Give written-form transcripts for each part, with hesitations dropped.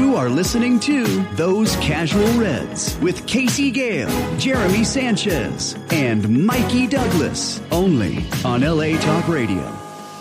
You are listening to Those Casual Reds with Casey Gale, Jeremy Sanchez, and Mikey Douglas, only on LA Talk Radio.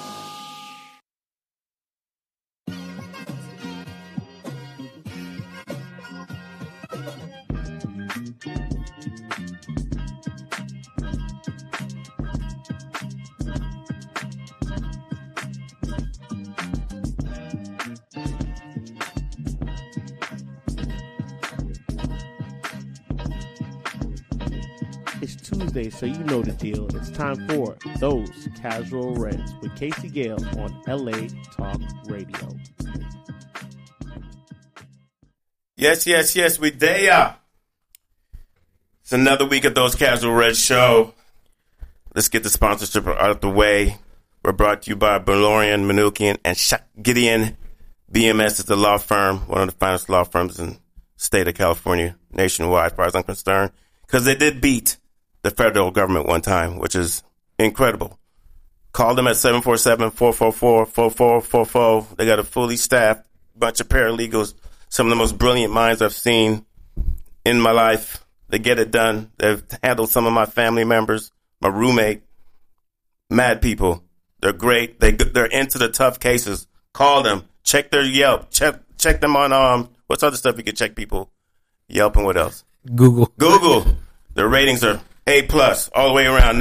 Tuesday, so you know the deal. It's time for Those Casual Reds with Casey Gale on LA Talk Radio. Yes, we there. It's another week of Those Casual Reds show. Let's get the sponsorship out of the way. We're brought to you by Berlorian, Manukian, and Gideon. BMS is the law firm, one of the finest law firms in the state of California, nationwide, as far as I'm concerned, because they did beat the federal government one time, which is incredible. Call them at 747-444-4444. They got a fully staffed bunch of paralegals, some of the most brilliant minds I've seen in my life. They get it done. They've handled some of my family members, my roommate, mad people. They're great. They're into the tough cases. Call them. Check their Yelp. Check them on, what's other stuff you can check people? Yelp and what else? Google. Their ratings are A+, all the way around,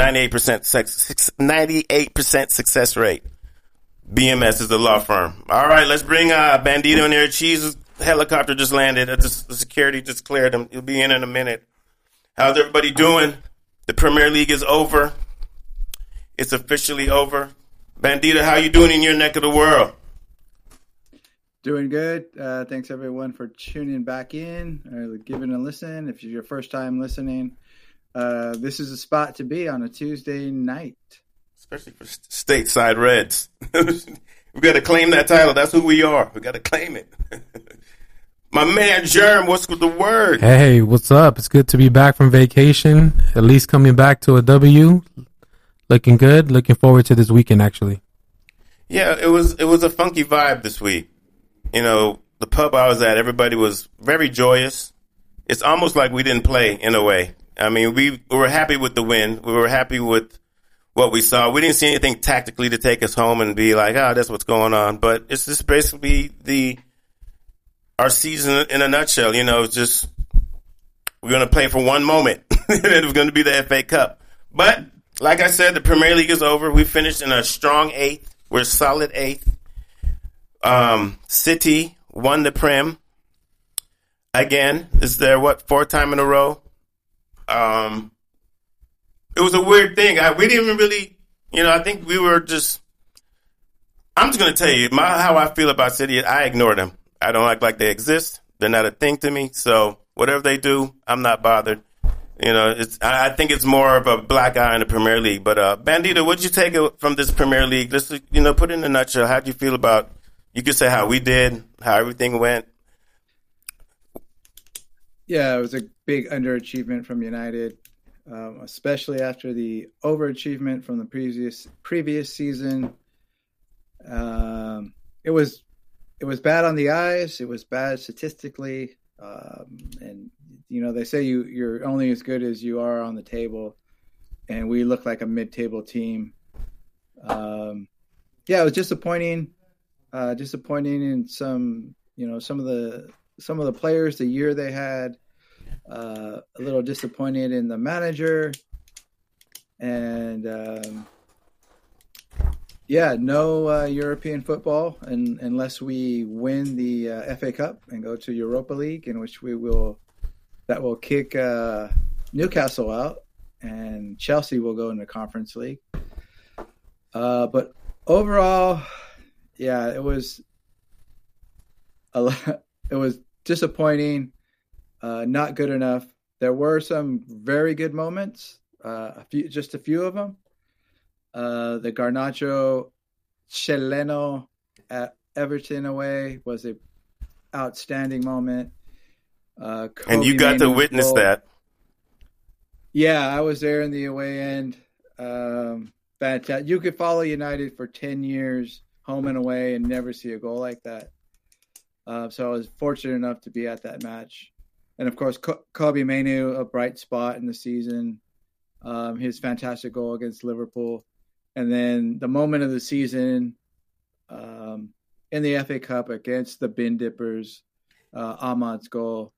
98% success rate. BMS is the law firm. All right, let's bring Bandito in here. Cheese helicopter just landed. The security just cleared him. He'll be in a minute. How's everybody doing? The Premier League is over. It's officially over. Bandito, how you doing in your neck of the world? Doing good. Thanks, everyone, for tuning back in or giving a listen. If it's your first time listening, this is a spot to be on a Tuesday night. Especially for stateside Reds. We got to claim that title. That's who we are. We got to claim it. My man, Jerm, what's with the word? Hey, what's up? It's good to be back from vacation, at least coming back to a W. Looking good. Looking forward to this weekend, actually. Yeah, it was a funky vibe this week. You know, the pub I was at, everybody was very joyous. It's almost like we didn't play in a way. I mean, we were happy with the win. We were happy with what we saw. We didn't see anything tactically to take us home and be like, that's what's going on. But it's just basically our season in a nutshell. You know, it's just we're going to play for one moment. And it's going to be the FA Cup. But like I said, the Premier League is over. We finished in a strong 8th. We're solid 8th. City won the Prem. Again, this is their, 4th time in a row? It was a weird thing. We didn't even really, I think we were just, I'm just going to tell you, how I feel about City, I ignore them. I don't act like they exist. They're not a thing to me. So whatever they do, I'm not bothered. I think it's more of a black eye in the Premier League. But, Bandito, what'd you take from this Premier League? Just, put it in a nutshell. How'd you feel about, you could say how we did, how everything went? Yeah, it was a big underachievement from United, especially after the overachievement from the previous season. It was bad on the eyes. It was bad statistically, and they say you're only as good as you are on the table, and we look like a mid-table team. It was disappointing. Disappointing in some of the players, the year they had, a little disappointed in the manager, and no European football unless we win the FA Cup and go to Europa League, in which that will kick Newcastle out, and Chelsea will go into Conference League. But overall, it was disappointing, not good enough. There were some very good moments, just a few of them. The Garnacho Chileno at Everton away was an outstanding moment. And you got to witness goal. That. Yeah, I was there in the away end. Fantastic. You could follow United for 10 years, home and away, and never see a goal like that. So I was fortunate enough to be at that match. And, of course, Kobbie Mainoo, a bright spot in the season. His fantastic goal against Liverpool. And then the moment of the season in the FA Cup against the Bin Dippers, Ahmad's goal.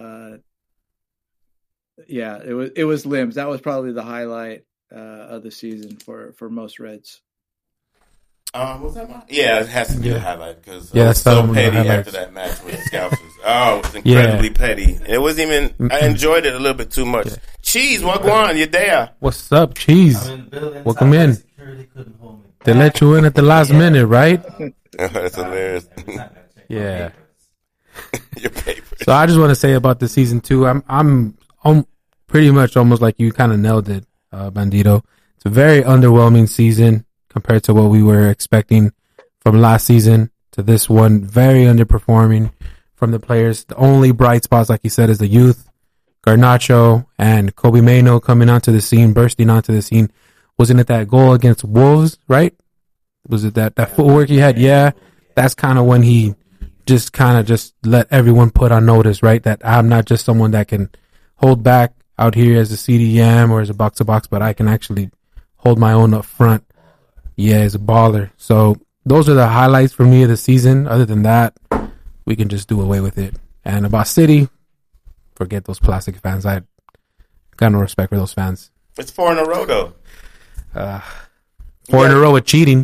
It was limbs. That was probably the highlight of the season for most Reds. Was that mine? Yeah, it has to be a highlight because I was so petty after that match with the Scousers. Oh, it was incredibly petty. It wasn't even. I enjoyed it a little bit too much. Yeah. Cheese, Wagwan, you're there. What's up, Cheese? Welcome in. They let you in at the last minute, right? That's hilarious. Yeah. Your papers. So I just want to say about the season 2, I'm pretty much almost like you kind of nailed it, Bandito. It's a very underwhelming season compared to what we were expecting from last season to this one. Very underperforming from the players. The only bright spots, like you said, is the youth. Garnacho and Kobbie Mainoo coming onto the scene, bursting onto the scene. Wasn't it that goal against Wolves, right? Was it that footwork he had? Yeah. That's kind of when he just let everyone put on notice, right? That I'm not just someone that can hold back out here as a CDM or as a box-to-box, but I can actually hold my own up front. Yeah, he's a baller. So those are the highlights for me of the season. Other than that, we can just do away with it. And about City, forget those plastic fans. I got no respect for those fans. It's 4 in a row, though. 4 in a row with cheating.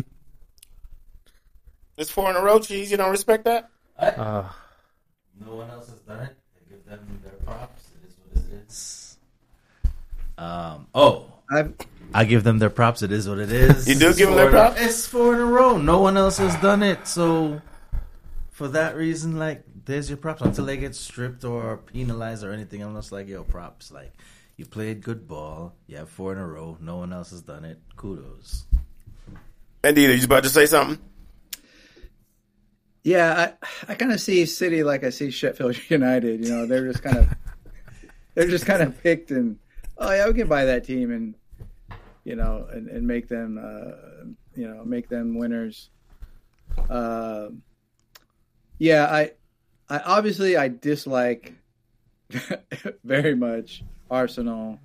It's 4 in a row, Cheese. You don't respect that? No one else has done it. I give them their props. It is what it is. I give them their props. It is what it is. You do give them their props? It's 4 in a row. No one else has done it. So for that reason, like, there's your props. Until they get stripped or penalized or anything, I'm just like, yo, props. Like, you played good ball. You have 4 in a row. No one else has done it. Kudos. Bandito, you about to say something? Yeah, I kind of see City like I see Sheffield United. You know, they're just kind of picked and we can buy that team and and make them make them winners. I obviously dislike very much Arsenal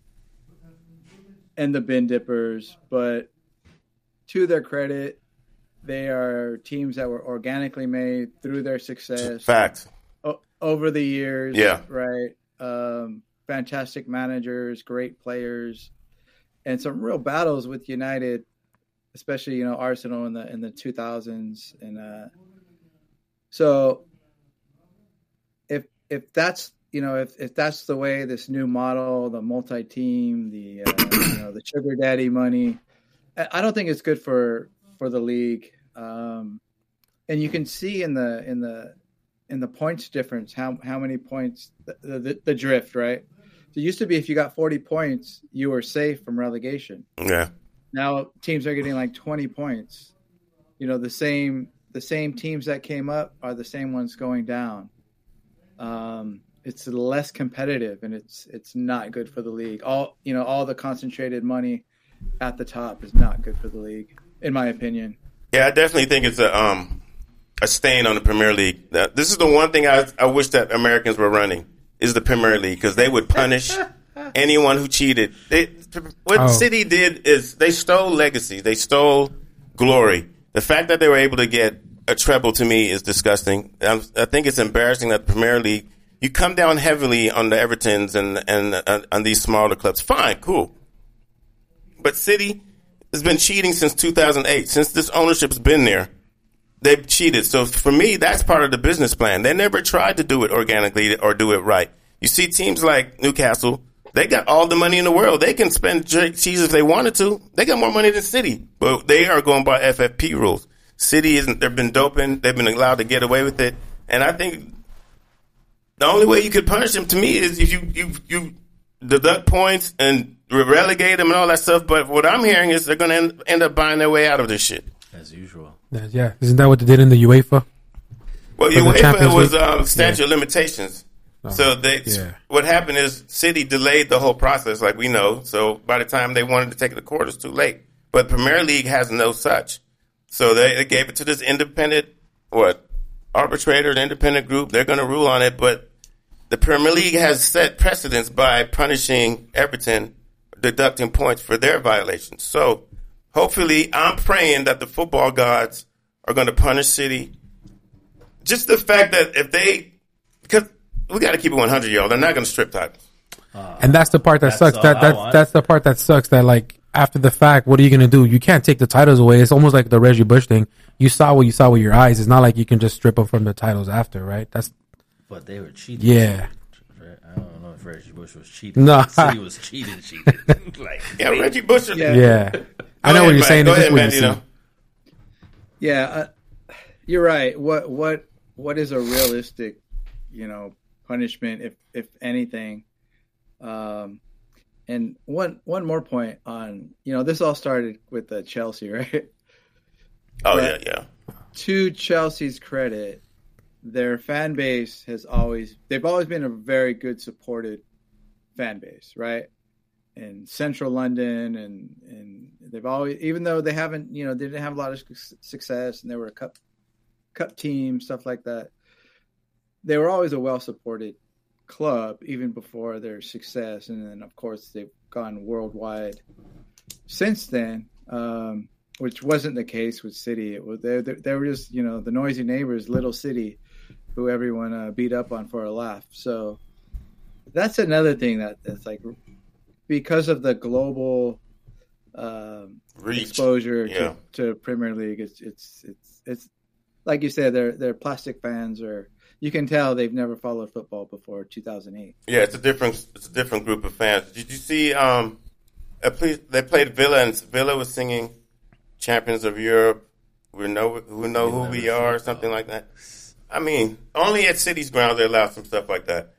and the Bin Dippers, but to their credit, they are teams that were organically made through their success. Facts. Over the years. Yeah. Right. Fantastic managers, great players, and some real battles with United, especially, Arsenal in the 2000s. And so if that's, if that's the way, this new model, the multi-team, the, the sugar daddy money, I don't think it's good for the league. And you can see in the points difference, how many points, the drift, right? So it used to be if you got 40 points, you were safe from relegation. Yeah. Now teams are getting like 20 points. The same teams that came up are the same ones going down. It's less competitive, and it's not good for the league. All the concentrated money at the top is not good for the league, in my opinion. Yeah, I definitely think it's a stain on the Premier League. This is the one thing I wish that Americans were running, is the Premier League, because they would punish anyone who cheated. City did is they stole legacy. They stole glory. The fact that they were able to get a treble, to me, is disgusting. I think it's embarrassing that the Premier League, you come down heavily on the Evertons and on these smaller clubs. Fine, cool. But City has been cheating since 2008. Since this ownership's been there, they've cheated. So for me, that's part of the business plan. They never tried to do it organically or do it right. You see teams like Newcastle, they got all the money in the world. They can spend cheese if they wanted to. They got more money than City, but they are going by FFP rules. City isn't. They've been doping. They've been allowed to get away with it. And I think the only way you could punish them, to me, is if you deduct points and relegate them and all that stuff. But what I'm hearing is they're going to end up buying their way out of this shit. As usual. Yeah. Isn't that what they did in the UEFA? Well, UEFA was statute of limitations. So what happened is City delayed the whole process, like we know. So by the time they wanted to take it to court, it's too late. But Premier League has no such. So they gave it to this independent, arbitrator, an independent group. They're going to rule on it, but the Premier League has set precedents by punishing Everton, deducting points for their violations. So hopefully, I'm praying that the football gods are going to punish City. Just the fact that because we got to keep it 100, y'all. They're not going to strip titles. And that's the part that sucks. That's the part that sucks. That like after the fact, what are you going to do? You can't take the titles away. It's almost like the Reggie Bush thing. You saw what you saw with your eyes. It's not like you can just strip them from the titles after, right? But they were cheating. Yeah. I don't know if Reggie Bush was cheating. No. City was cheating. Like, Yeah, Reggie Bush. Yeah. I know what you're saying. Go It's just ahead, what you man. see. Yeah, you're right. What is a realistic, punishment, if anything? And one more point on, this all started with Chelsea, right? Oh, But yeah. to Chelsea's credit, their fan base they've always been a very good supported fan base, right? In central London, and they've always, even though they haven't, they didn't have a lot of success, and they were a cup team, stuff like that. They were always a well-supported club, even before their success. And then, of course, they've gone worldwide since then, which wasn't the case with City. It was they were just, the noisy neighbors, little city, who everyone beat up on for a laugh. So that's another thing that's like, because of the global Reach. exposure to Premier League, it's like you said, they're plastic fans, or you can tell they've never followed football before 2008. Yeah, it's a different group of fans. Did you see? They played Villa, and Villa was singing "Champions of Europe." We know who we are, or something like that. I mean, only at City's grounds they allow some stuff like that.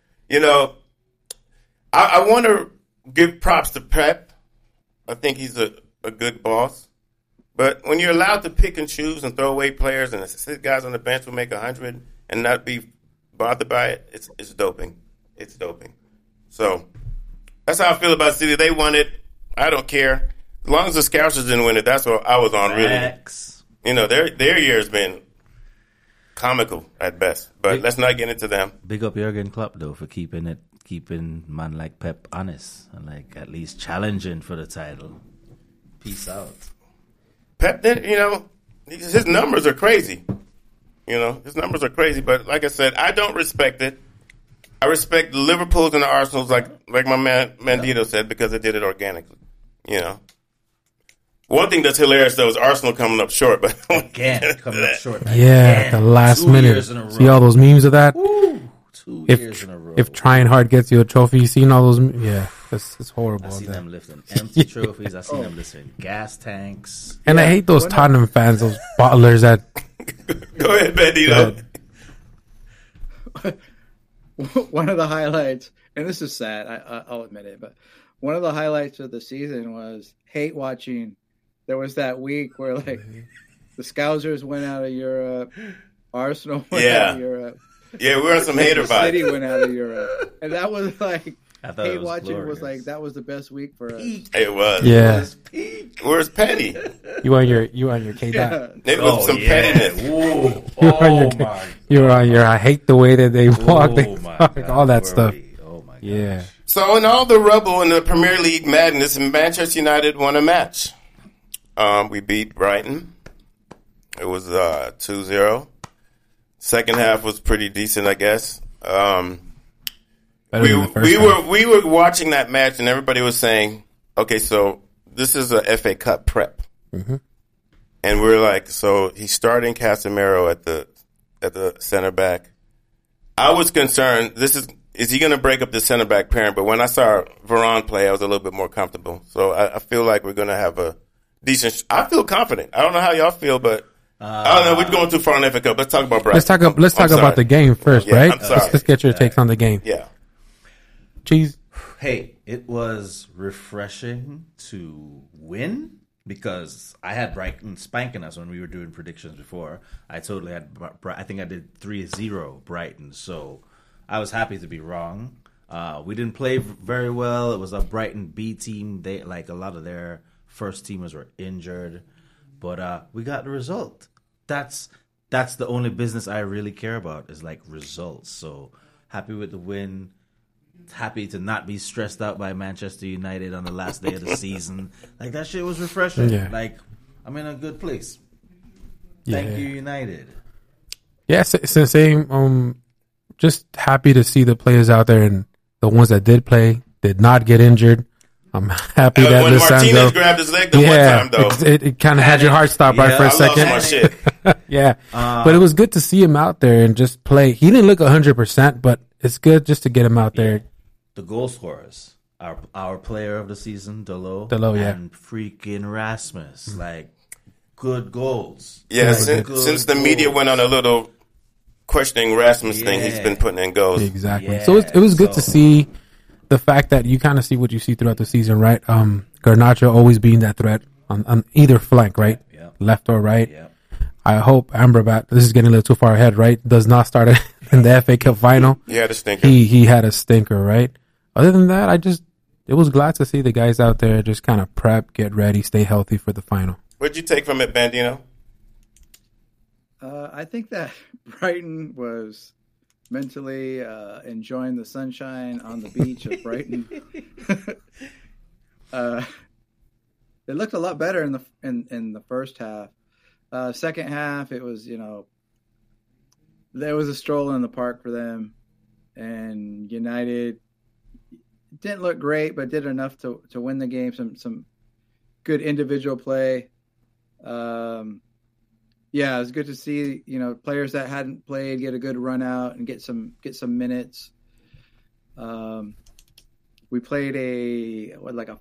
I want to give props to Pep. I think he's a good boss. But when you're allowed to pick and choose and throw away players, and sit guys on the bench will make 100 and not be bothered by it, it's doping. It's doping. So that's how I feel about City. They won it. I don't care. As long as the Scousers didn't win it, that's what I was on, really. Their year has been comical at best. But let's not get into them. Big up Jurgen Klopp, though, for keeping man like Pep honest and like at least challenging for the title. Peace out. Pep, his numbers are crazy. His numbers are crazy. But like I said, I don't respect it. I respect the Liverpools and the Arsenals, like my man Mandito said, because they did it organically. One thing that's hilarious though is Arsenal coming up short, but Again, coming up short. Yeah, Again. the last 2 minute. years in a row. See all those memes of that? Woo, 2 years in a row. If trying hard gets you a trophy, you seen all those? Yeah, it's horrible. I seen that. them lifting empty trophies. I seen them lifting gas tanks. And I hate those Tottenham fans, those bottlers that. Go ahead, Bandito. One of the highlights, and this is sad, I'll admit it, but one of the highlights of the season was hate watching. There was that week where the Scousers went out of Europe, Arsenal went out of Europe. Yeah, we were on some hater vibes. City went out of Europe, and that was like, I thought hate watching was like, that was the best week for us. It was. Yeah. Where's Petty? You on your K dot. Yeah. There was some pettiness. You were on your. I hate the way that they walk. They my talk, God, all that were stuff. we? Oh my God. Yeah. So in all the rubble in the Premier League madness, Manchester United won a match. We beat Brighton. It was 2-0. Second half was pretty decent, I guess. Better We than the first half. were watching that match, and everybody was saying, "Okay, so this is a FA Cup prep," and we're like, "So he's starting Casemiro at the center back." I was concerned. Is he going to break up the center back pairing? But when I saw Varane play, I was a little bit more comfortable. So I feel like we're going to have a decent. I feel confident. I don't know how y'all feel, but I don't know. We're going too far on FA Cup. Let's talk about Brighton. Let's talk about the game first, Yeah, right? I'm sorry. Let's get your takes on the game. Yeah. Cheese. Hey, it was refreshing to win because I had Brighton spanking us when we were doing predictions before. I totally had, I think I did 3-0 Brighton, so I was happy to be wrong. We didn't play very well. It was a Brighton B team. They a lot of their first teamers were injured, but we got the result. That's that's the only business I really care about is like results. So happy with the win. Happy to not be stressed out by Manchester United on the last day of the season. Like, that shit was refreshing. Yeah. Like, I'm in a good place. Thank you, United. Yeah, same. Just happy to see the players out there, and the ones that did play did not get injured. I'm happy that when Martinez Lisandro grabbed his leg the one time, though, it kind of had your heart stop right for a second. I lost my shit. Yeah, but it was good to see him out there and just play. He didn't look 100%, but it's good just to get him out there. The goal scorers, our player of the season, Delo, yeah. and freaking Rasmus, like, good goals. Yeah, Like, since the media went on a little questioning Rasmus thing, he's been putting in goals. Exactly. Yeah, So it was good to see the fact that you kind of see what you see throughout the season, right? Garnacho always being that threat on either flank, right? Yeah. Left or right. Yeah. I hope Amrabat, this is getting a little too far ahead, right? Does not start in the FA Cup final. He had a stinker. He had a stinker, right? Other than that, it was glad to see the guys out there just kind of prep, get ready, stay healthy for the final. What'd you take from it, Bandino? I think that Brighton was mentally enjoying the sunshine on the beach of Brighton. It looked a lot better in the first half. Second half, it was, there was a stroll in the park for them, and United didn't look great, but did enough to win the game. Some good individual play. Yeah, it was good to see, players that hadn't played get a good run out and get some minutes. We played a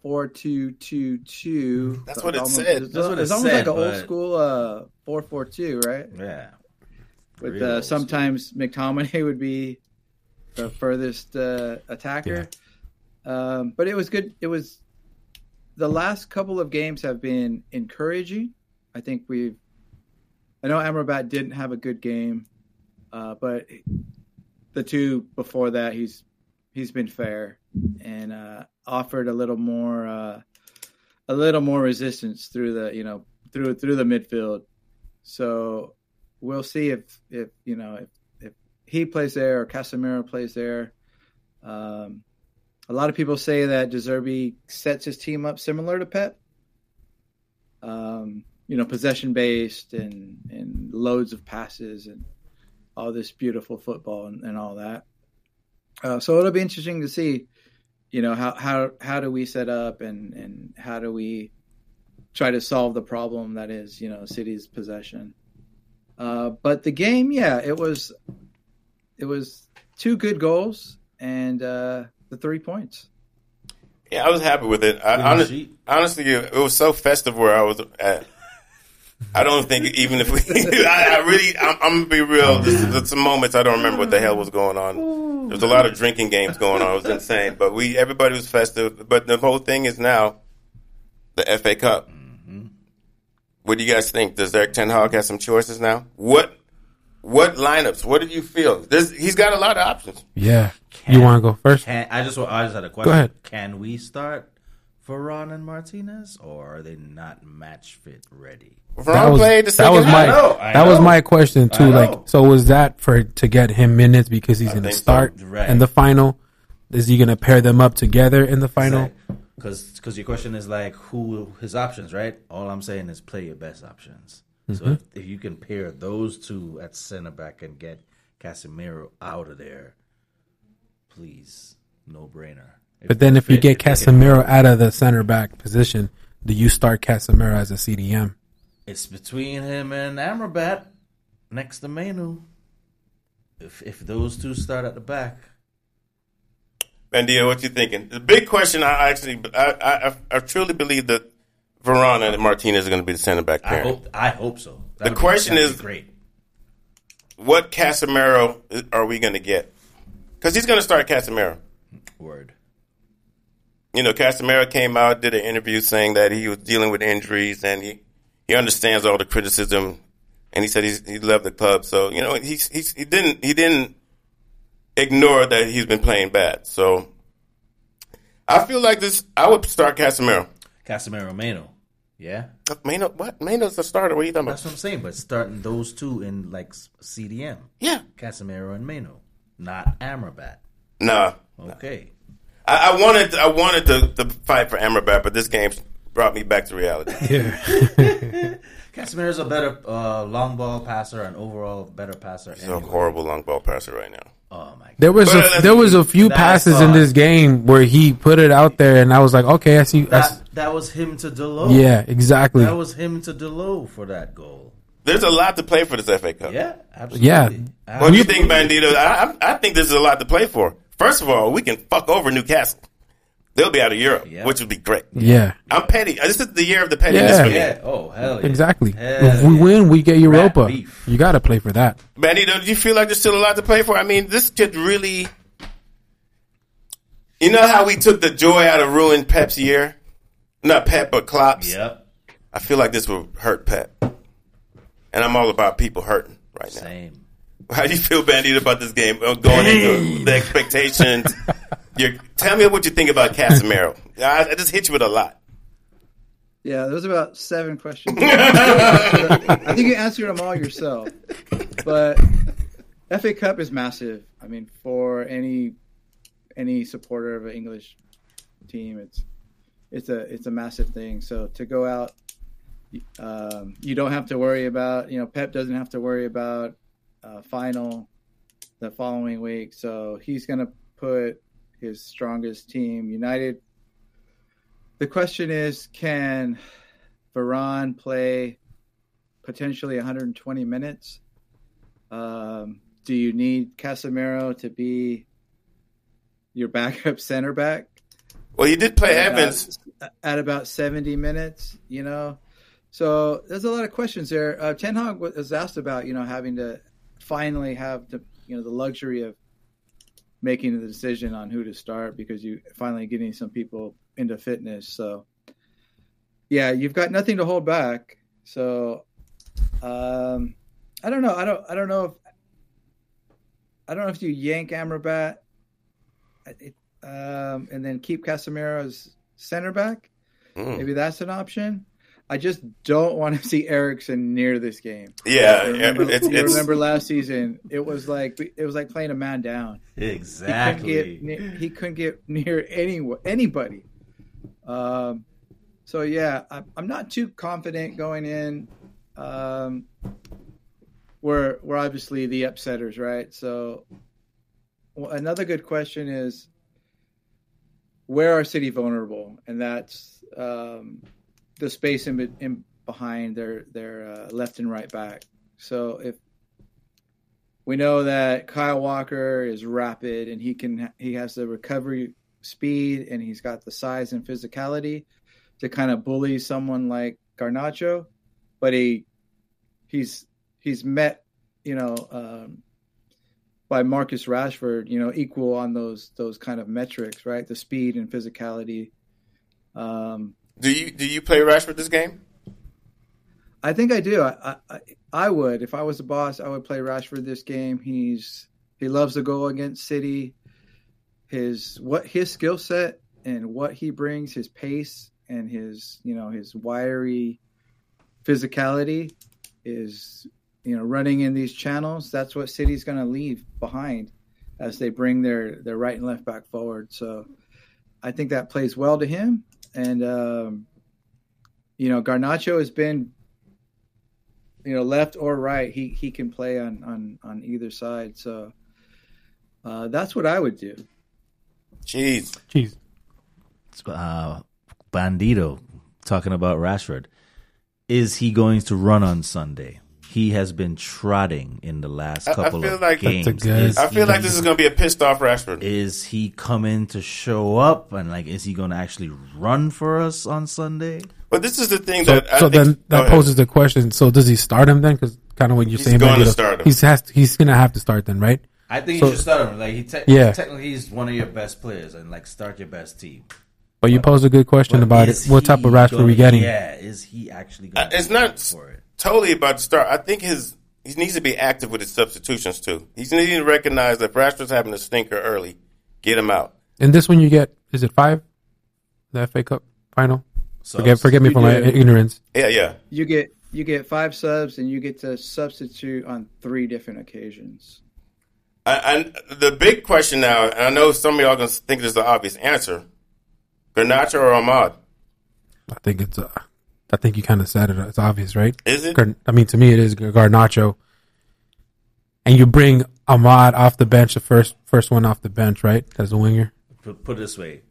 4-2-2-2. That's what it said. It's almost like an old school 4-4-2, right? Yeah. With sometimes McTominay would be the furthest attacker. Yeah. But it was good. It was the last couple of games have been encouraging. I think I know Amrabat didn't have a good game, but the two before that, he's been fair and offered a little more resistance through the through the midfield. So we'll see if he plays there or Casemiro plays there. A lot of people say that De Zerbi sets his team up similar to Pep. Possession based and loads of passes and all this beautiful football and all that. So it'll be interesting to see, how do we set up and how do we try to solve the problem that is, City's possession. But the game, it was 2 good goals and the 3 points. Yeah, I was happy with it. Honestly, it was so festive where I was at. I don't think even if we, I'm gonna be real. There's some moments I don't remember what the hell was going on. There was a lot of drinking games going on. It was insane. But everybody was festive. But the whole thing is now the FA Cup. Mm-hmm. What do you guys think? Does Erik ten Hag have some choices now? What lineups? What did you feel? He's got a lot of options. Yeah. You want to go first? I just had a question. Go ahead. Can we start Varane and Martinez, or are they not match fit ready? Varane played the second half. That was my question too. So was that to get him minutes because he's going to start in the final? Is he going to pair them up together in the final? Because your question is who his options, right? All I'm saying is play your best options. Mm-hmm. So if you can pair those two at center back and get Casemiro out of there, please, no brainer. But then if you get Casemiro out of the center back position, do you start Casemiro as a CDM? It's between him and Amrabat next to Manu. If those two start at the back. Bandia, what you thinking? The big question, I truly believe that Varane and Martinez are going to be the center back pairing. I hope so. The question is, great. What Casemiro are we going to get? Because he's going to start Casemiro. Word. Casemiro came out, did an interview saying that he was dealing with injuries and he understands all the criticism, and he said he loved the club. So he didn't ignore that he's been playing bad. So I feel like this. I would start Casemiro. Casemiro Mano. Yeah. Mano, what? Mano's the starter. What are you talking That's about? what I'm saying, but starting those two in like CDM. Yeah. Casemiro and Mano, not Amrabat. Nah. Okay. I wanted to fight for Amrabat, but this game brought me back to reality. Casemiro's a better long ball passer and overall better passer. He's a horrible long ball passer right now. Oh my god. There was a few passes in this game where he put it out there, and I was like, okay, I see. That was him to Delo. Yeah, exactly. That was him to Delo for that goal. There's a lot to play for this FA Cup. Yeah, absolutely. Yeah. What do you think, Bandito? I think this is a lot to play for. First of all, we can fuck over Newcastle. They'll be out of Europe, which would be great. Yeah. I'm petty. This is the year of the pettiness for me. Yeah. Oh, hell yeah. Exactly. Hell if we win, we get Europa. beef. You got to play for that. Bandito, do you feel like there's still a lot to play for? I mean, this could really... You know how we took the joy out of ruining Pep's year? Not Pep, but Klopp's? Yep. I feel like this will hurt Pep. And I'm all about people hurting right now. Same. How do you feel, Bandito, about this game? Going into the expectations. Tell me what you think about Casemiro. I just hit you with a lot. Yeah, there's about 7 questions. I think you answered them all yourself. But FA Cup is massive. I mean, for any supporter of an English team, it's a massive thing. So to go out, you don't have to worry about. Pep doesn't have to worry about final the following week. So he's going to put his strongest team, United. The question is, can Varane play potentially 120 minutes? Do you need Casemiro to be your backup center back? Well, you did play Evans at about 70 minutes, So there's a lot of questions there. Ten Hag was asked about, having to finally have the luxury of making the decision on who to start because you finally getting some people into fitness. So yeah, you've got nothing to hold back. So I don't know. I don't know if you yank Amrabat and then keep Casemiro as center back. Maybe that's an option. I just don't want to see Eriksen near this game. Yeah, remember last season? It was like playing a man down. Exactly. He couldn't get near anybody. So yeah, I'm not too confident going in. We're obviously the upsetters, right? So another good question is, where are City vulnerable? And that's the space in behind their left and right back. So if we know that Kyle Walker is rapid and he has the recovery speed and he's got the size and physicality to kind of bully someone like Garnacho, but he's met by Marcus Rashford, equal on those kind of metrics, right? The speed and physicality. Do you play Rashford this game? I think I do. I would. If I was the boss, I would play Rashford this game. He loves to go against City. His skill set and what he brings, his pace and his wiry physicality is running in these channels. That's what City's going to leave behind as they bring their right and left back forward. So I think that plays well to him. And, Garnacho has been, left or right. He can play on either side. So that's what I would do. Jeez. Bandito, talking about Rashford. Is he going to run on Sunday? He has been trotting in the last couple of games. I feel like this is going to be a pissed off Rashford. Is he coming to show up and is he going to actually run for us on Sunday? But this is the thing that poses the question. So does he start him then? Because kind of what you're saying, going to start him. He's going to have to start then, right? I think you should start him. Technically, he's one of your best players, and start your best team. But you posed a good question about it. What type of Rashford are we getting? Yeah, is he actually going to it's not for it? Totally about to start. I think he needs to be active with his substitutions too. He's needing to recognize that if Rashford's having a stinker early, get him out. And this one you get, is it 5? The FA Cup final? Forget me You for my do. ignorance. Yeah. You get 5 subs, and you get to substitute on 3 different occasions. And the big question now, and I know some of y'all gonna think this is the obvious answer: Garnacho or Ahmad? I think you kind of said it. It's obvious, right? Is it? I mean, to me, it is Garnacho. And you bring Ahmad off the bench, the first one off the bench, right? As a winger. Put it this way.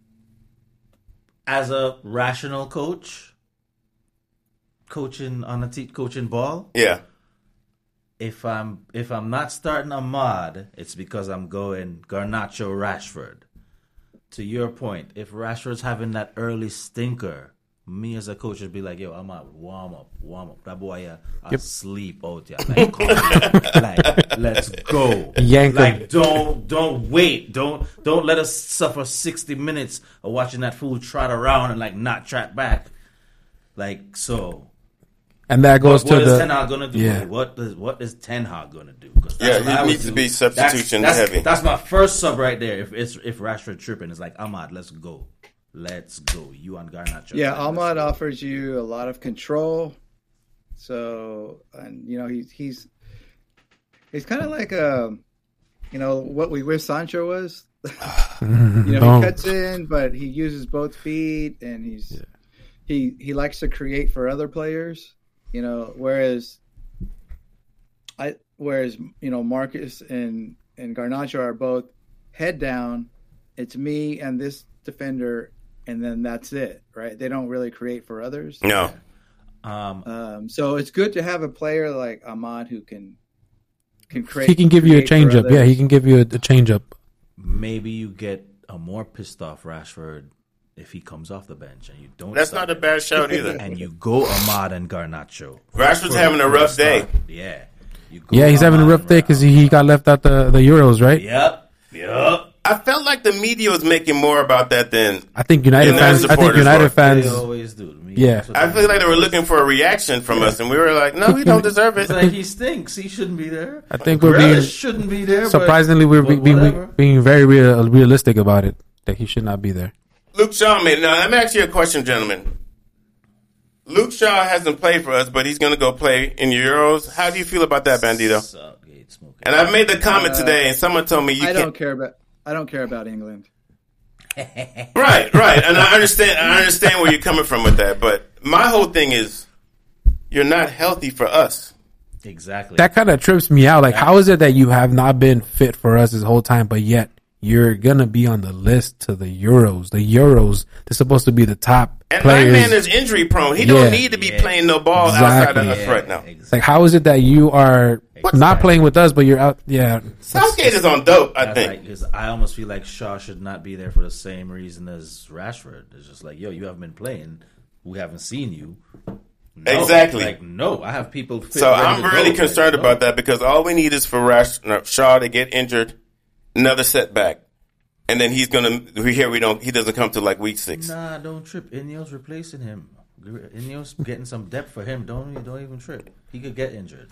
As a rational coach, coaching ball, Yeah. if I'm not starting Ahmad, it's because I'm going Garnacho Rashford. To your point, if Rashford's having that early stinker, me as a coach would be like, yo, Ahmad, warm up. That boy asleep out here. Like, come on. Like, let's go. Yank him. Like, don't wait. Don't let us suffer 60 minutes of watching that fool trot around and like not track back. Like, so And that goes what to is the Ten Hag gonna do? Yeah. What is Ten Hag gonna do? 'Cause that's Yeah, what I it would needs to do. be substitution That's- heavy. That's my first sub right there. If Rashford tripping, it's like Ahmad, let's go. You and Garnacho. Yeah, Let's Ahmad go. offers you a lot of control. So, and he's kind of like what we wish Sancho was. He cuts in, but he uses both feet, and he likes to create for other players. Whereas Marcus and Garnacho are both head down. It's me and this defender, and then that's it, right? They don't really create for others. No. So it's good to have a player like Ahmad who can create. he can give you a create for change up. Yeah, others. he can give you a change up. Maybe you get a more pissed off Rashford if he comes off the bench and you don't. That's start not a him. bad shout either. And you go Ahmad and Garnacho. Rashford's having a rough day. Yeah. You go Yeah, he's having a Ahmad rough day and because he got left out the Euros, right? Yep. I felt like the media was making more about that than I think United United fans. I think supporters United were. fans. They always do. Yeah. That's what I feel like they were looking for a reaction from us, and we were like, "No, we don't deserve it." It's like he stinks. He shouldn't be there. I think we're Grealish being shouldn't be there. surprisingly but we're whatever. being very realistic about it that he should not be there. Luke Shaw made. Now, let me ask you a question, gentlemen. Luke Shaw hasn't played for us, but he's going to go play in Euros. How do you feel about that, Bandito? Southgate smoking. And I made the comment today, and someone told me you I can't. don't care about England. Right, and I understand where you're coming from with that. But my whole thing is, you're not healthy for us. Exactly. That kind of trips me out. Like, how is it that you have not been fit for us this whole time, but yet you're gonna be on the list to the Euros? The Euros, they're supposed to be the top And my players. man is injury prone. He Yeah. don't need to be playing no ball outside of Exactly. us right now. Like, how is it that you are not playing with us, but you're out? Yeah, Southgate is on dope, I That's think. like, 'cause I almost feel like Shaw should not be there for the same reason as Rashford. It's just like, yo, you haven't been playing. We haven't seen you. No. Exactly. Like, no, I have people. Fit, So ready I'm to really go. concerned Like, no. about that because all we need is for Shaw to get injured, another setback, and then he doesn't come to like week 6. Nah, don't trip. Ineos replacing him. Ineos getting some depth for him. Don't even trip. He could get injured.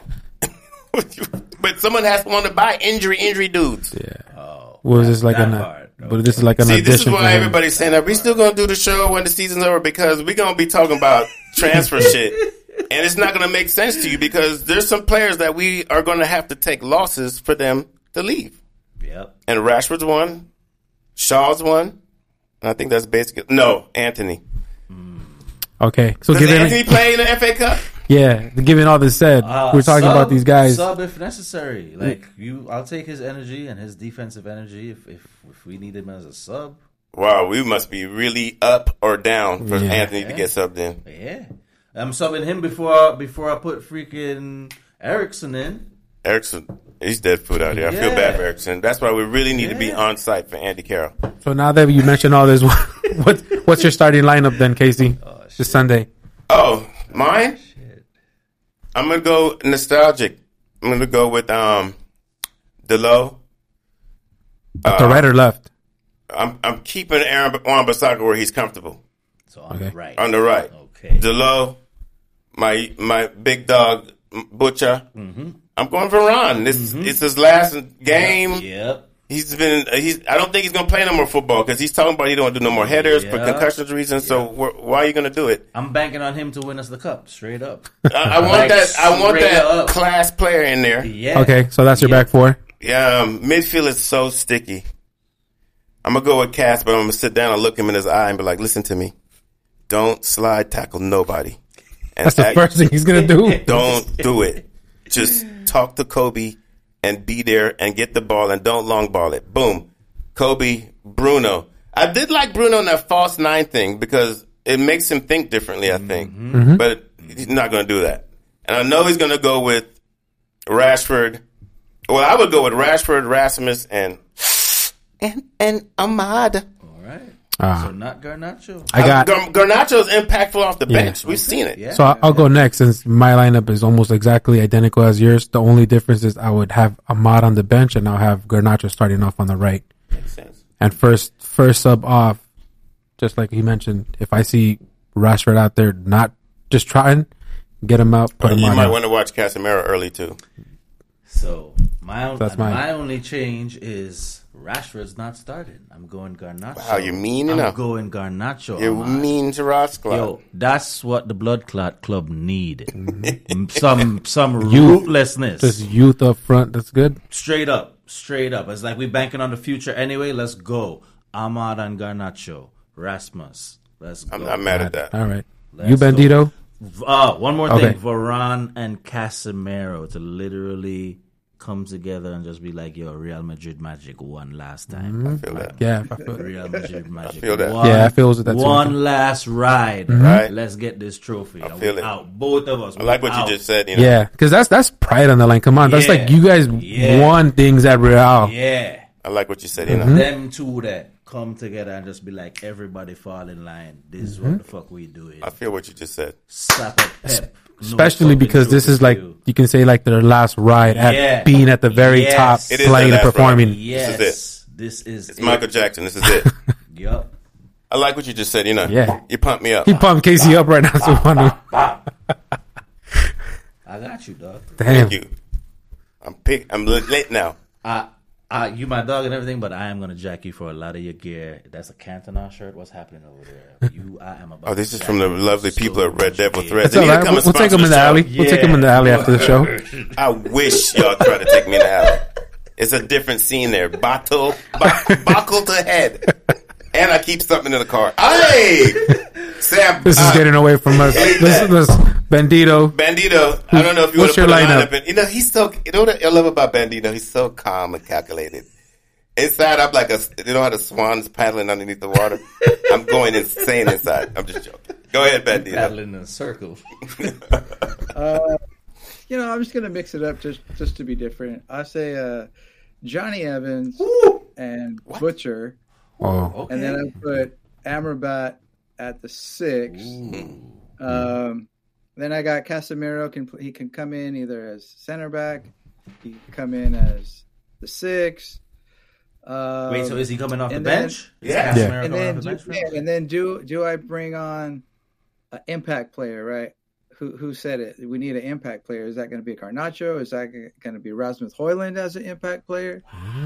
But someone has to want to buy injury dudes. Oh, was this like that an? part. But this is like an See, this is audition for why him. everybody's saying that we still gonna do the show when the season's over because we're gonna be talking about transfer shit, and it's not gonna make sense to you because there's some players that we are gonna have to take losses for them to leave. Yep. And Rashford's one, Shaw's one, and I think that's basically Anthony. Okay, so Does given Anthony play in the FA Cup? given all this said, we're talking about these guys. Sub if necessary. Like I'll take his energy and his defensive energy if we need him as a sub. Wow, we must be really up or down for Yeah. Anthony to get subbed in. Yeah, I'm subbing him before I put freaking Ericsson in. Ericsson, he's dead food out here. I feel Yeah. bad for Ericsson. That's why we really need to be Yeah. on site for Andy Carroll. So now that you mentioned all this, what's your starting lineup then, Casey? This Sunday. Oh, mine? I'm gonna go nostalgic. I'm gonna go with Delo. To right or left? I'm keeping Aaron Wan-Bissaka where he's comfortable. So on Okay. the right. On the right. Okay. Delo, my big dog Butcher. I'm going for Ron. It's his last game. Yep. I don't think he's going to play no more football because he's talking about he don't want to do no more headers for concussions reasons. So why are you going to do it? I'm banking on him to win us the cup, straight up. I want that class player in there. Yeah. Okay, so that's your back four. Yeah, midfield is so sticky. I'm going to go with Cass, but I'm going to sit down and look him in his eye and be like, listen to me. Don't slide tackle nobody. And That's the first thing he's going to do. Don't do it. Just talk to Kobe and be there and get the ball and don't long ball it. Boom. Kobe, Bruno. I did like Bruno in that false nine thing because it makes him think differently, I think. Mm-hmm. But he's not going to do that. And I know he's going to go with Rashford. Well, I would go with Rashford, Rasmus, and Ahmad. All right. So not Garnacho. I got Garnacho's impactful off the bench. We've seen it. Yeah. So I'll go next since my lineup is almost exactly identical as yours. The only difference is I would have Ahmad on the bench and I'll have Garnacho starting off on the right. Makes sense. And first sub off, just like he mentioned, if I see Rashford out there not just trying, get him out, put him on. You might want to watch Casemiro early too. So my only change is Rashford's not starting. I'm going Garnacho. Wow, you mean I'm enough. going Garnacho. You mean to Ross Club. Yo, that's what the Blood Clot Club need. some ruthlessness. Just youth up front. That's good. Straight up. It's like we banking on the future anyway. Let's go. Ahmad and Garnacho. Rasmus. Let's go. I'm not mad at that. All right. You Bandito? One more thing. Okay. Varane and Casemiro to literally come together and just be like, yo, Real Madrid Magic won last time. I feel that. Yeah. I feel Real Madrid Magic. feel that. I feel that too. One last ride. Right. Let's get this trophy. I feel it. Out. Both of us. I like what out. you just said. You know? Yeah, because that's pride on the line. Come on, that's like you guys won things at Real. Yeah. I like what you said. You know, Them two that come together and just be like, everybody fall in line. This is what the fuck we doing. I feel what you just said. Slap up Pep. Especially because this is like you can say like their last ride at being at the very top, It is playing their and last performing. ride. Yes. This is This is It's Michael Jackson. This is it. Yup. I like what you just said. You know, Yeah. you pumped me up. He pumped Casey up right now. So I got you, dog. damn. Thank you. I'm late now. You my dog and everything, but I am gonna jack you for a lot of your gear. That's a Cantona shirt. What's happening over there? I am about. Oh, this is from the lovely people at Red Devil Threads. That's They all need to right. come and We'll take sponsor him in the alley. show. We'll take him in the alley after the show. I wish y'all try to take me in the alley. It's a different scene there. Buckle to head. And I keep something in the car. Hey! Sam. This is getting away from us. This is Bandito. Bandito. I don't know if you want What's to your put a lineup? lineup in. You know, he's so, you know what I love about Bandito? He's so calm and calculated. Inside, I'm like you know how the swan's paddling underneath the water? I'm going insane inside. I'm just joking. Go ahead, Bandito. paddling in a circle. I'm just gonna mix it up just to be different. I say Johnny Evans and Butcher, Oh, and then I put Amrabat at the 6. Then I got Casemiro. He can come in either as center back. He can come in as the 6. Wait, so is he coming off the and then- bench? Is Yeah. Casemiro And coming then off the bench for him? do I bring on an impact player? Right? Who said it? We need an impact player. Is that going to be Garnacho? Is that going to be Rasmus Højlund as an impact player?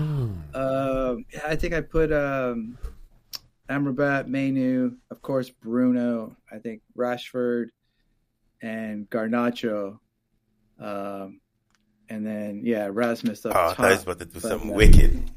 I think I put Amrabat, Mainu, of course Bruno. I think Rashford and Garnacho, and then Rasmus up Oh, I top. thought he was about to do But, something wicked.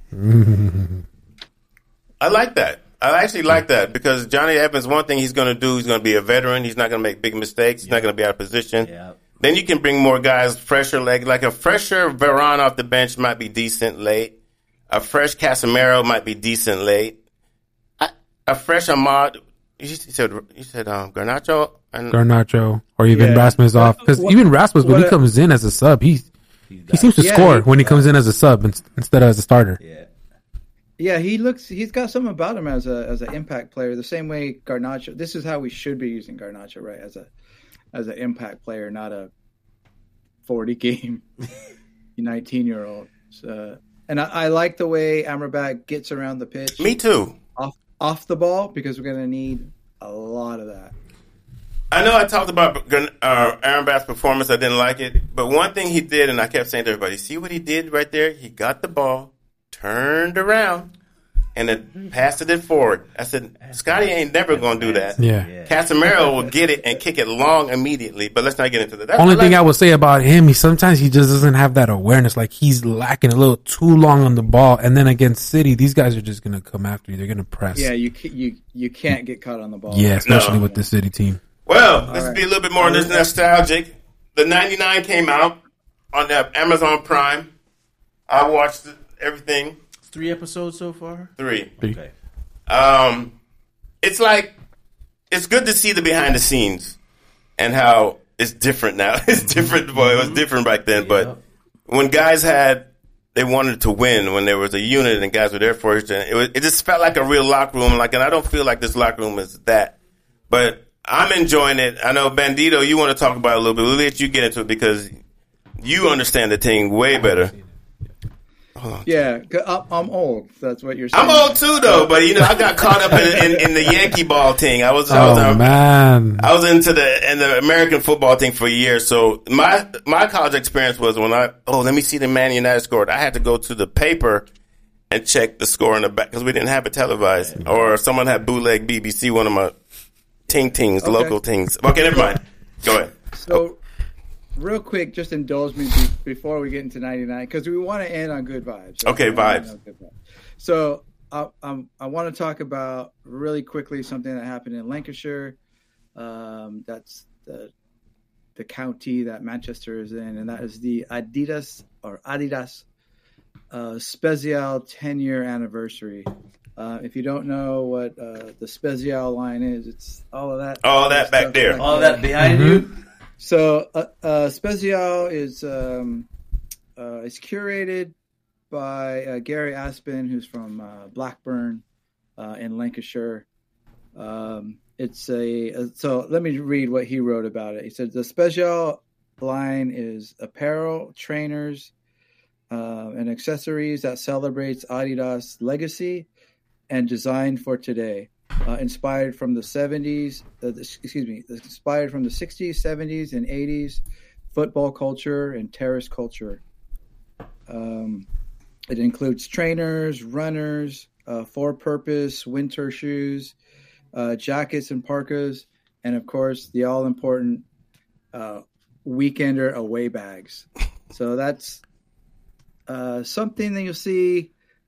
I like that. I actually like that because Johnny Evans, one thing he's going to do, he's going to be a veteran. He's not going to make big mistakes. He's not going to be out of position. Yeah. Then you can bring more guys, fresher like a fresher Varane off the bench might be decent late. A fresh Casemiro might be decent late. A fresh Ahmad. You said Garnacho and Garnacho or even Yeah. Rasmus off because even Rasmus when he what- comes in as a sub, he seems to score when he comes in as a sub instead of as a starter. Yeah. Yeah, he's got something about him as an impact player. The same way Garnacho. This is how we should be using Garnacho, right? As an impact player, not a 40 game 19-year-old. So, and I like the way Amrabat gets around the pitch. me too. Off the ball because we're gonna need a lot of that. I know I talked about Aaron Bass' performance. I didn't like it. But one thing he did, and I kept saying to everybody, see what he did right there? He got the ball, turned around and it passed it forward. I said, Scotty ain't never going to do that. Yeah. Casemiro will get it and kick it long immediately, but let's not get into that. That's Only thing I would say about him, sometimes he just doesn't have that awareness. Like, he's lacking a little too long on the ball. And then against City, these guys are just going to come after you. They're going to press. Yeah, you can't get caught on the ball. Yeah, especially with the City team. Well, let's be a little bit more nostalgic. The 99 came out on Amazon Prime. I watched everything. 3 episodes so far? 3. Okay. It's like, it's good to see the behind the scenes and how it's different now. It's different. Boy, it was different back then. But when guys they wanted to win, when there was a unit and guys were there for it, it just felt like a real locker room. And I don't feel like this locker room is that. But I'm enjoying it. I know, Bandito, you want to talk about it a little bit. We'll let you get into it because you understand the team way better. Yeah, I'm old. That's what you're saying. I'm old too, though. But I got caught up in the Yankee ball thing. I was man. I was into the American football thing for years. So my college experience was when let me see the Man United scored. I had to go to the paper and check the score in the back because we didn't have it televised, or someone had bootleg BBC, one of my tings, local tings. Okay, never mind. Go ahead. So. Real quick, just indulge me before we get into 99, because we want to end on good vibes. Okay, vibes. So I want to talk about really quickly something that happened in Lancashire. That's the county that Manchester is in, and that is the Adidas Spezial 10-year anniversary. If you don't know what the Spezial line is, it's all of that. All that back there. All that behind you. So, Spezial is curated by Gary Aspen, who's from Blackburn in Lancashire. So let me read what he wrote about it. He said, the Spezial line is apparel, trainers, and accessories that celebrates Adidas' legacy and designed for today. Inspired from the 60s, 70s, and 80s football culture and terrace culture. It includes trainers, runners, for-purpose winter shoes, jackets and parkas, and of course the all-important weekender away bags. So that's something that you'll see.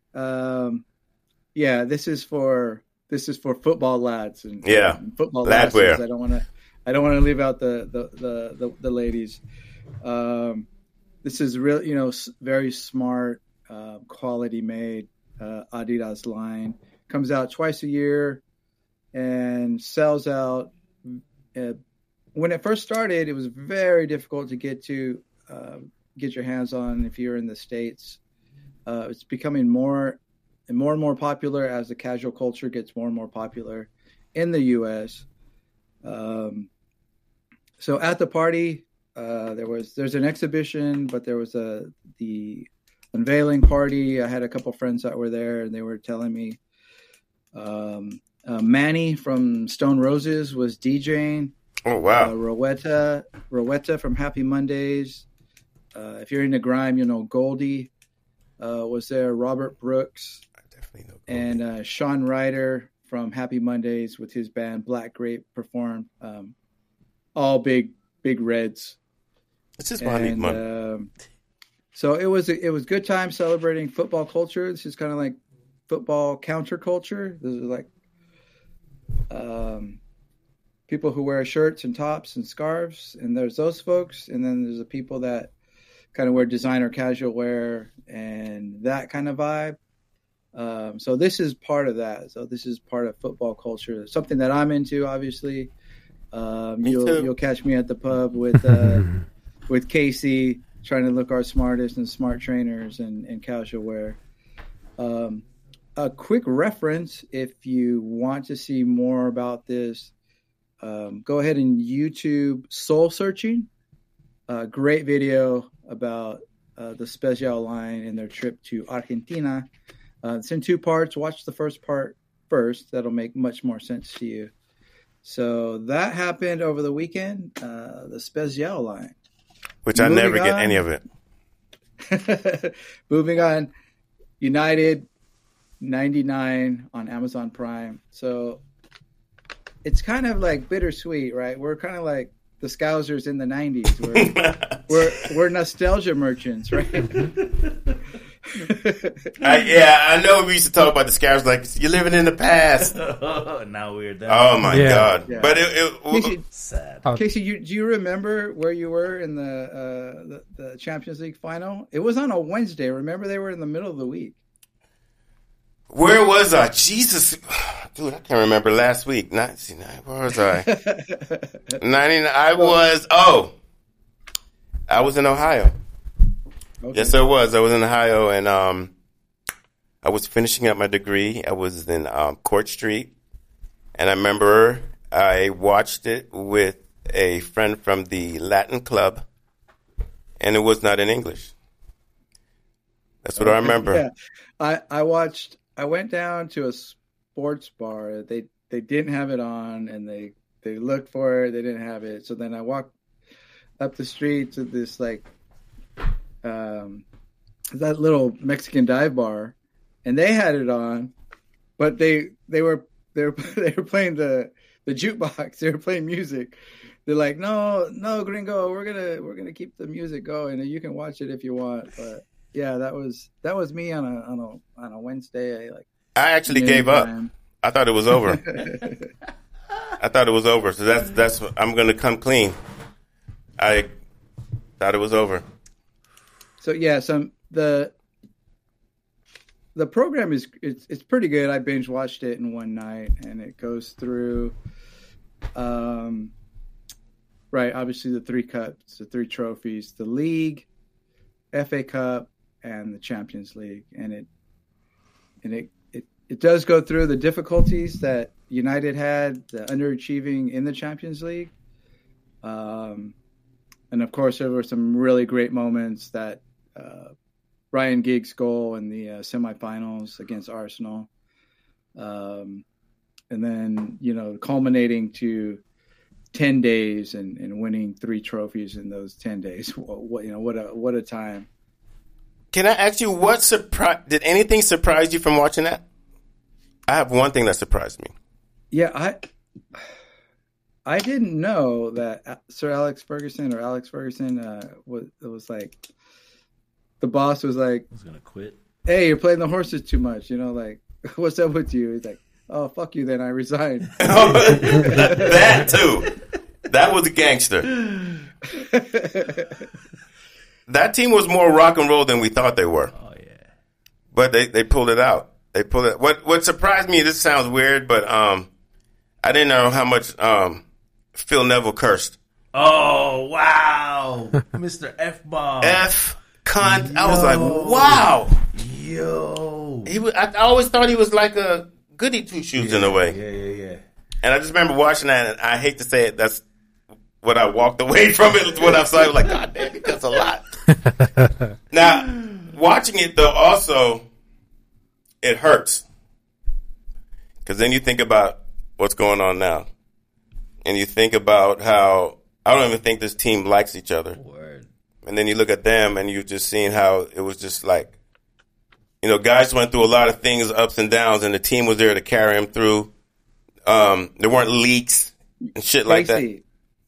This is for football lads and football lads. I don't want to leave out the ladies. This is real, very smart, quality made Adidas line. Comes out twice a year and sells out. When it first started, it was very difficult to get your hands on if you're in the States. It's becoming more and more popular as the casual culture gets more and more popular in the U.S. So at the party, there's an exhibition, but there was the unveiling party. I had a couple friends that were there, and they were telling me Manny from Stone Roses was DJing. Oh wow! Rowetta from Happy Mondays. If you're into grime, Goldie was there. Robert Brooks. And Sean Ryder from Happy Mondays with his band Black Grape performed. All big Reds. It's just money. So it was good time celebrating football culture. This is kind of like football counterculture. This is like people who wear shirts and tops and scarves, and there's those folks, and then there's the people that kind of wear designer casual wear and that kind of vibe. So this is part of that. So this is part of football culture, something that I'm into, obviously. You'll catch me at the pub with Casey, trying to look our smartest and smart trainers and casual wear. A quick reference, if you want to see more about this, go ahead and YouTube Soul Searching. Great video about the Spezial line and their trip to Argentina. It's in 2 parts. Watch the first part first. That'll make much more sense to you. So that happened over the weekend, the Spezial line. Which I never get any of it. Moving on. United 99 on Amazon Prime. So it's kind of like bittersweet, right? We're kind of like the Scousers in the 90s. We're nostalgia merchants, right? I know we used to talk about the Scousers like you're living in the past. Now we're done. Oh my God! Yeah. But Casey, Sad. Casey, do you remember where you were in the Champions League final? It was on a Wednesday. Remember, they were in the middle of the week. where was I? Jesus, dude, I can't remember last week. 99. Where was I? 99. I was in Ohio. Okay. Yes, I was. I was in Ohio, and I was finishing up my degree. I was in Court Street, and I remember I watched it with a friend from the Latin Club, and it was not in English. That's what I remember. Yeah, I watched. I went down to a sports bar. They didn't have it on, and they looked for it. They didn't have it. So then I walked up the street to this that little Mexican dive bar, and they had it on, but they were playing the jukebox. They were playing music. They're like, no, gringo, we're gonna keep the music going, and you can watch it if you want. But yeah, that was me on a Wednesday. I actually gave up. I thought it was over. I thought it was over. So that's what, I'm gonna come clean. I thought it was over. So yeah, the program it's pretty good. I binge watched it in one night, and it goes through, right, obviously the 3 cups, the 3 trophies, the league, FA Cup, and the Champions League, and it does go through the difficulties that United had, the underachieving in the Champions League, and of course there were some really great moments that. Ryan Giggs' goal in the semifinals against Arsenal, and then culminating to 10 days and winning 3 trophies in those 10 days. What a time! Can I ask you did anything surprise you from watching that? I have one thing that surprised me. Yeah, I didn't know that Sir Alex Ferguson was like. The boss was like, I was gonna quit. Hey, you're playing the horses too much. Like, what's up with you? He's like, oh, fuck you, then I resign. That too. That was a gangster. That team was more rock and roll than we thought they were. Oh yeah. But they pulled it out. They pulled it. What surprised me, this sounds weird, but I didn't know how much Phil Neville cursed. Oh wow. Mr. F-bomb. F cunt. Yo. I was like, wow. Yo. I always thought he was like a goody two shoes in a way. Yeah. And I just remember watching that, and I hate to say it, that's what I walked away from it. What I saw, I was like, God damn, that's a lot. Now, watching it though, also, it hurts. Because then you think about what's going on now. And you think about how, I don't even think this team likes each other. Word. And then you look at them and you're just seeing how it was just like, guys went through a lot of things, ups and downs, and the team was there to carry them through. There weren't leaks and shit like that.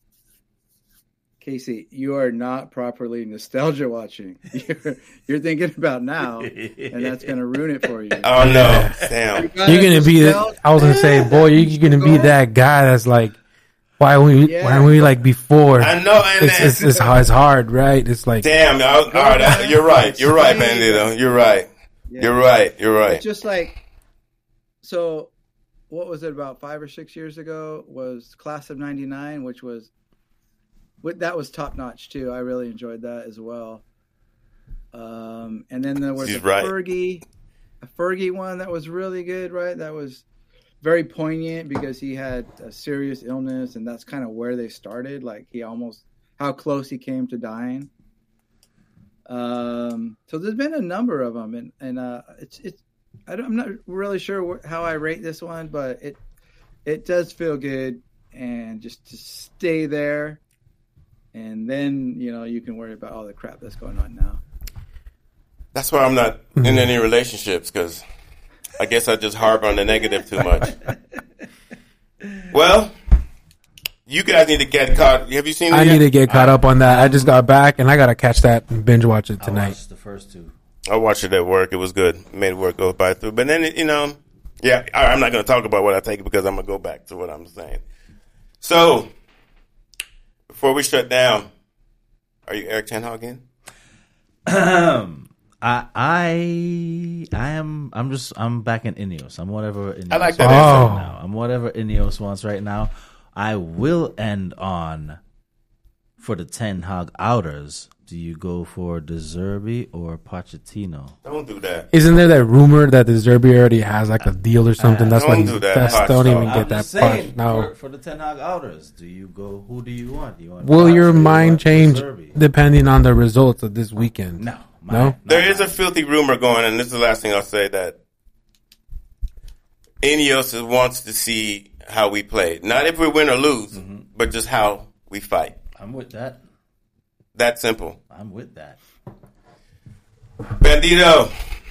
Casey, you are not properly nostalgia watching. You're thinking about now, and that's going to ruin it for you. Oh, no. Damn. You're going to be, I was going to say, boy, you're going to be that guy that's like, why don't we like before? I know, and it's hard, right? It's like, damn, all right, you're right, Bandito, you're right. Yeah. You're right. It's just like, so what was it, about 5 or 6 years ago was Class of 99, that was top notch too. I really enjoyed that as well. And then there was Fergie one that was really good, right? That was very poignant because he had a serious illness, and that's kind of where they started. Like how close he came to dying. So there's been a number of them, and I'm not really sure how I rate this one, but it does feel good, and just to stay there, and then you can worry about all the crap that's going on now. That's why I'm not in any relationships, because I guess I just harbor on the negative too much. Well, you guys need to get caught. Have you seen it I yet? need to get caught up on that. I just got back, and I got to catch that and binge watch it I tonight. watched the first two. I watched it at work. It was good. Made work go by through. But then, yeah, I'm not going to talk about what I take because I'm going to go back to what I'm saying. So, before we shut down, are you Eric Ten Hag in? I'm back in Ineos. I'm whatever Ineos I like that wants answer. right now. I'm whatever Ineos wants right now. I will end on, for the Ten Hag outers, do you go for De Zerbi or Pochettino? Don't do that. Isn't there that rumor that the Zerbi already has like a deal or something? That's why Don't he's do that, Poch, don't even dog. get I'm that just saying, punch. No. for the Ten Hag outers, do you go? Who do you want? Do you want Will Poch your or do you mind want De change Zerbi? depending on the results of this weekend? No. No? There is a filthy rumor going, and this is the last thing I'll say, that Ineos wants to see how we play. Not if we win or lose, but just how we fight. I'm with that. That simple. I'm with that. Bandito.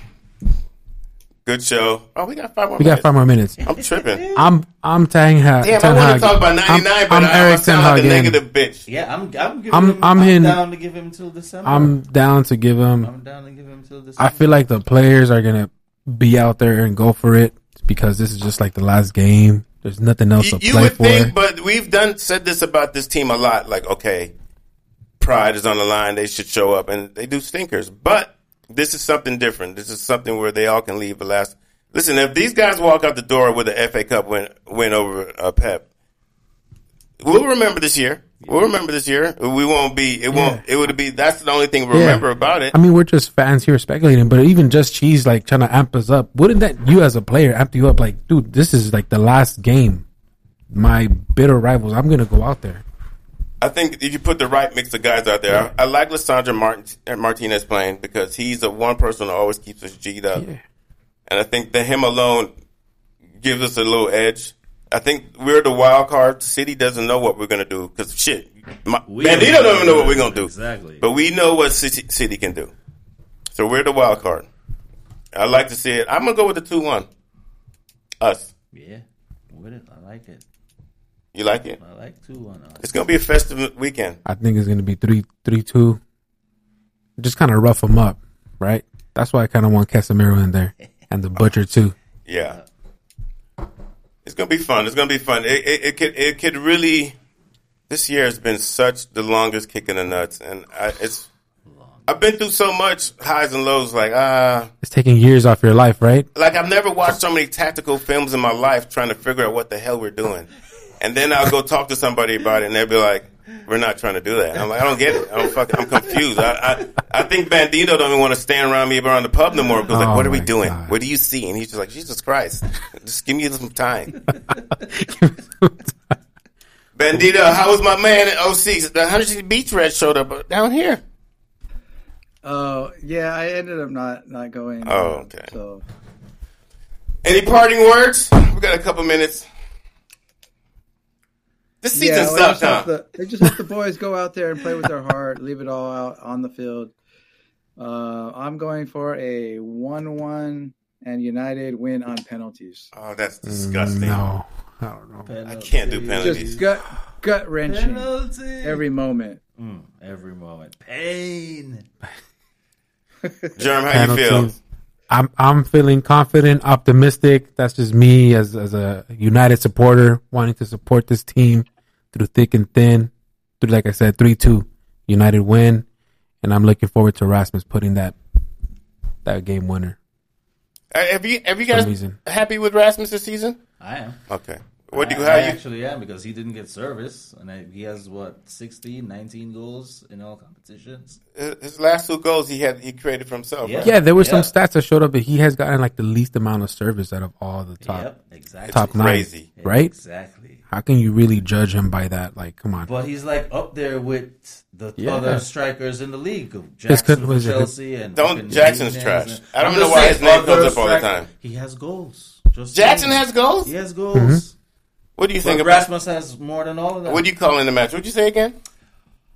Good show. Oh, we got 5 more We minutes. got 5 more minutes. I'm tripping. I'm Ten Hag. Damn, I Ten want Hag. to talk about 99, but I'm I Eric Ten sound like Hag a in. negative bitch. Yeah, I'm giving I'm- him. I'm I'm in- down to give him till December. I'm down to give him. I'm down to give him till December. I feel like the players are gonna be out there and go for it because this is just like the last game. There's nothing else to You play would for. think, but we've said this about this team a lot. Like, okay, pride is on the line. They should show up, and they do stinkers. But this is something different. This is something where they all can leave the last. Listen, if these guys walk out the door with an FA Cup win over Pep, we'll remember this year. We'll remember this year. We won't be. It won't. It would be. That's the only thing we remember about it. I mean, we're just fans here speculating, but even just Cheese like trying to amp us up. Wouldn't that you as a player amp you up? Like, dude, this is like the last game. My bitter rivals. I'm gonna go out there. I think if you put the right mix of guys out there, I like Lissandro Martinez playing because he's the one person who always keeps us G'd up. Yeah. And I think that him alone gives us a little edge. I think we're the wild card. City doesn't know what we're going to do because, shit, Bandito don't even know what we're going to do. Exactly. But we know what City can do. So we're the wild card. I like to see it. I'm going to go with the 2-1. Us. Yeah, I'm with it. I like it. You like it? I like 2-1. It's going to be a festive weekend. I think it's gonna be 3-2. Just kind of rough them up, right? That's why I kind of want Casemiro in there and the Butcher too. Yeah. It's going to be fun. It's going to be fun. It could really. This year has been such the longest kick in the nuts, and I've been through so much highs and lows. Like It's taking years off your life, right? I've never watched so many tactical films in my life trying to figure out what the hell we're doing, and then I'll go talk to somebody about it, and they'll be like, "We're not trying to do that." And I'm like, "I don't get it. I'm confused." I think Bandito don't even want to stand around me around the pub no more because Oh what are we my doing? God. What do you see? And he's just like, "Jesus Christ, just give me some time." Bandito, how was my man at OC? The 100 Beach Red showed up down here. Oh yeah, I ended up not going. Oh, okay. So Any parting words? We got a couple minutes. This season well, sucks, huh? they just let the boys go out there and play with their heart, leave it all out on the field. I'm going for a 1-1 and United win on penalties. Oh, that's disgusting. No, I don't know. I can't do penalties. Just gut wrenching Penalty. every moment. Every moment. Pain. Germ, how you feel? Penalties. I'm feeling confident, optimistic. That's just me as a United supporter wanting to support this team through thick and thin. Through, like I said, 3-2 United win, and I'm looking forward to Rasmus putting that game winner. Have you some guys reason. happy with Rasmus this season? I am. Okay. What do you? I How you? actually am because he didn't get service and he has 16, 19 goals in all competitions. His last 2 goals he created for himself. Yeah. Right? Yeah, there were some Yeah. stats that showed up that he has gotten like the least amount of service out of all the top Yep, exactly. top nine, crazy. right? Exactly. How can you really judge him by that? Like, come on. But he's like up there with the Yeah. other strikers in the league. It's Jackson good- for was it- Chelsea and Don't- fucking Jackson's Nunez trash. and- I don't I'm know just why saying, his name comes other up all the strikers- time. He has goals. Just Jackson saying. has goals. He has goals. Mm-hmm. What do you think But about? Rasmus has more than all of them. What do you call in the match? What'd you say again?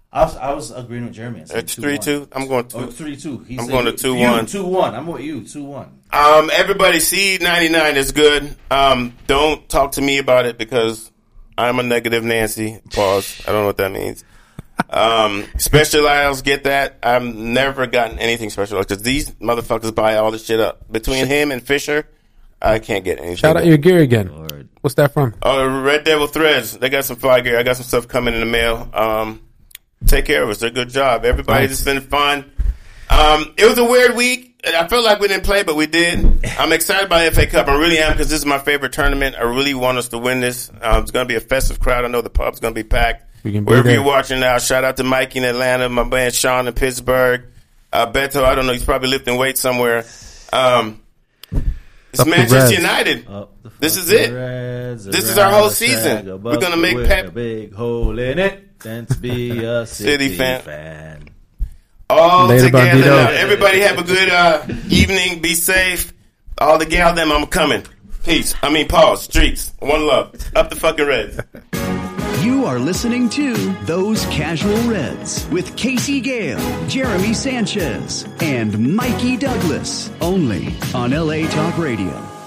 I was agreeing with Jeremy. It's 3-2. I'm going 2. 3-2. I'm going to 2-1. 2-1. I'm with you. 2-1. Everybody, C99 is good. Don't talk to me about it because I'm a negative Nancy. Pause. I don't know what that means. Specialized, get that. I've never gotten anything specialized because these motherfuckers buy all this shit up. Between him and Fisher, I can't get anything. Shout out your gear again. Lord. What's that from? Oh, Red Devil Threads. They got some fly gear. I got some stuff coming in the mail. Take care of us. They're a good job. Everybody's just been fun. It was a weird week. I feel like we didn't play, but we did. I'm excited about the FA Cup. I really am because this is my favorite tournament. I really want us to win this. It's going to be a festive crowd. I know the pub's going to be packed. Wherever you're watching now, shout out to Mikey in Atlanta, my man Sean in Pittsburgh, Beto, I don't know, he's probably lifting weights somewhere. It's Manchester United. This is it. This is our whole season. We're going to make Pep a big hole in it and to be a City fan. All later, together now. Everybody have a good evening. Be safe. All the gal them, I'm coming. Peace. Pause. Streets. One love. Up the fucking Reds. You are listening to Those Casual Reds with Casey Gale, Jeremy Sanchez, and Mikey Douglas, only on LA Talk Radio.